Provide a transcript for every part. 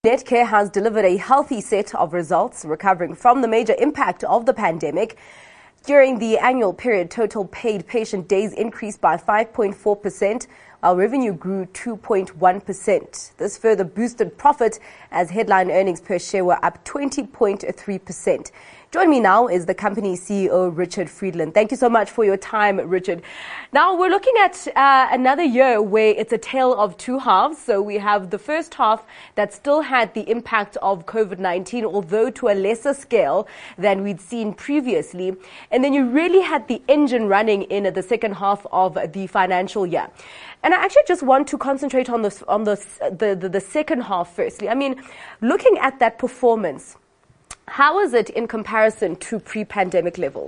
Netcare has delivered a healthy set of results, recovering from the major impact of the pandemic. During the annual period, total paid patient days increased by 5.4%, while revenue grew 2.1%. This further boosted profit as headline earnings per share were up 20.3%. Joining me now is the company's CEO, Richard Friedland. Thank you so much for your time, Richard. Now, we're looking at another year where it's a tale of two halves. So we have the first half that still had the impact of COVID-19, although to a lesser scale than we'd seen previously. And then you really had the engine running in the second half of the financial year. And I actually just want to concentrate on the second half firstly. I mean, looking at that performance, how is it in comparison to pre-pandemic levels?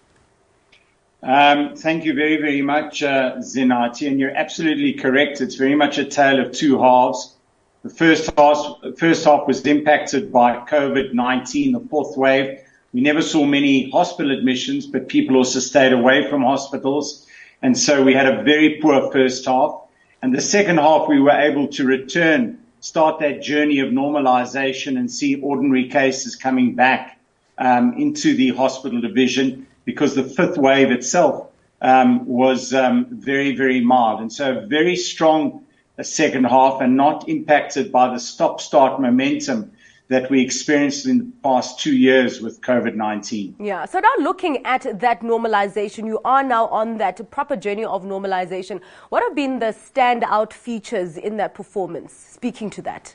Thank you very, very much, Zinati. And you're absolutely correct. It's very much a tale of two halves. The first half was impacted by COVID-19, the fourth wave. We never saw many hospital admissions, but people also stayed away from hospitals. And so we had a very poor first half. And the second half, we were able to start that journey of normalization and see ordinary cases coming back into the hospital division, because the fifth wave itself was very, very mild. And so a very strong second half, and not impacted by the stop-start momentum that we experienced in the past 2 years with COVID-19. Yeah. So now looking at that normalization, you are now on that proper journey of normalization. What have been the standout features in that performance, speaking to that?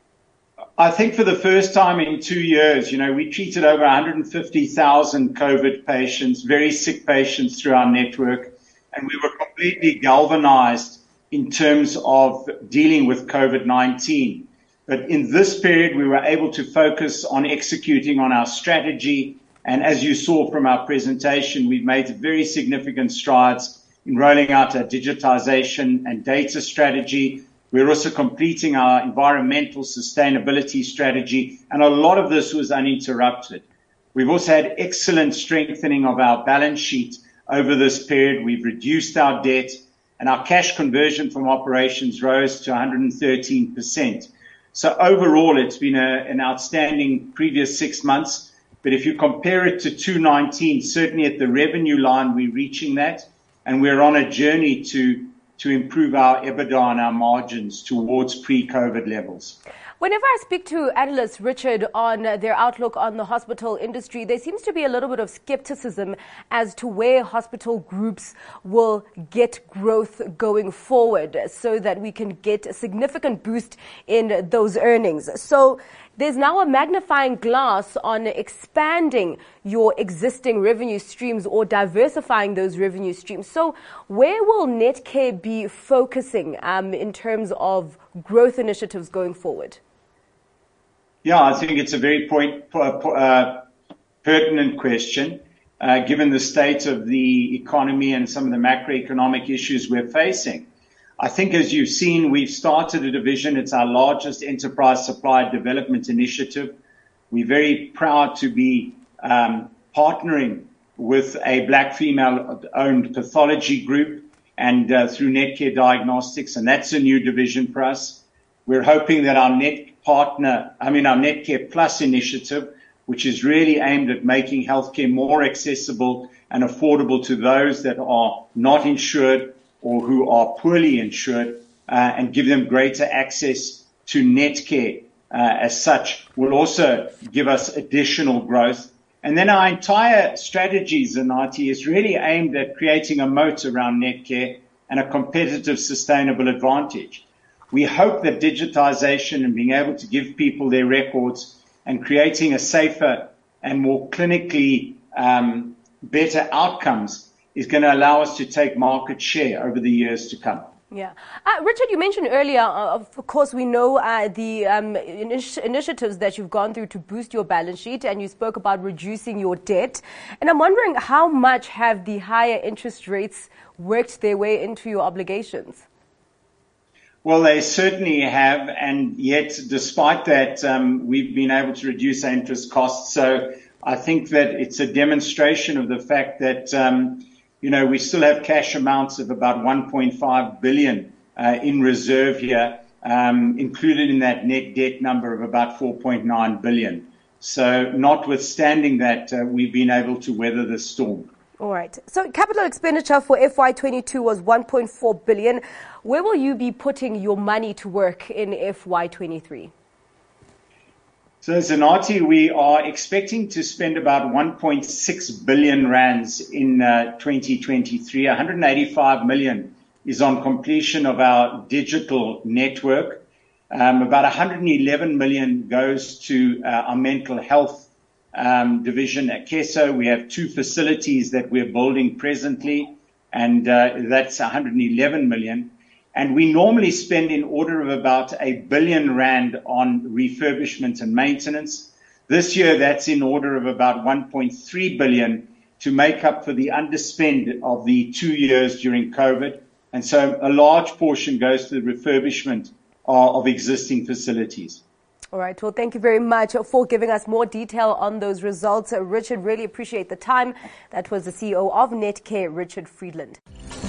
I think for the first time in 2 years, we treated over 150,000 COVID patients, very sick patients through our network, and we were completely galvanized in terms of dealing with COVID-19. But in this period, we were able to focus on executing on our strategy. And as you saw from our presentation, we've made very significant strides in rolling out our digitization and data strategy. We're also completing our environmental sustainability strategy. And a lot of this was uninterrupted. We've also had excellent strengthening of our balance sheet over this period. We've reduced our debt, and our cash conversion from operations rose to 113%. So overall, it's been an outstanding previous 6 months. But if you compare it to 2019, certainly at the revenue line, we're reaching that. And we're on a journey to improve our EBITDA and our margins towards pre-COVID levels. Whenever I speak to analysts, Richard, on their outlook on the hospital industry, there seems to be a little bit of skepticism as to where hospital groups will get growth going forward so that we can get a significant boost in those earnings. So there's now a magnifying glass on expanding your existing revenue streams or diversifying those revenue streams. So where will Netcare be focusing in terms of growth initiatives going forward? Yeah, I think it's a very pertinent question, given the state of the economy and some of the macroeconomic issues we're facing. I think, as you've seen, we've started a division. It's our largest enterprise supply development initiative. We're very proud to be partnering with a black female-owned pathology group and through Netcare Diagnostics, and that's a new division for us. We're hoping that our Netcare Plus initiative, which is really aimed at making healthcare more accessible and affordable to those that are not insured or who are poorly insured, and give them greater access to Netcare as such, will also give us additional growth. And then our entire strategy, Zinati, is really aimed at creating a moat around Netcare and a competitive, sustainable advantage. We hope that digitization and being able to give people their records and creating a safer and more clinically better outcomes is going to allow us to take market share over the years to come. Yeah. Richard, you mentioned earlier, of course, we know the initiatives that you've gone through to boost your balance sheet, and you spoke about reducing your debt. And I'm wondering, how much have the higher interest rates worked their way into your obligations? Well, they certainly have, and yet despite that, we've been able to reduce our interest costs. So I think that it's a demonstration of the fact that, we still have cash amounts of about 1.5 billion in reserve here, included in that net debt number of about 4.9 billion. So notwithstanding that, we've been able to weather the storm. All right. So capital expenditure for FY22 was 1.4 billion. Where will you be putting your money to work in FY23? So, Zanati, we are expecting to spend about 1.6 billion rands in 2023. 185 million is on completion of our digital network. About 111 million goes to our mental health division at KESO. We have 2 facilities that we're building presently, and that's 111 million. And we normally spend in order of about 1 billion rand on refurbishment and maintenance. This year, that's in order of about 1.3 billion to make up for the underspend of the 2 years during COVID. And so a large portion goes to the refurbishment of existing facilities. All right. Well, thank you very much for giving us more detail on those results. Richard, really appreciate the time. That was the CEO of Netcare, Richard Friedland.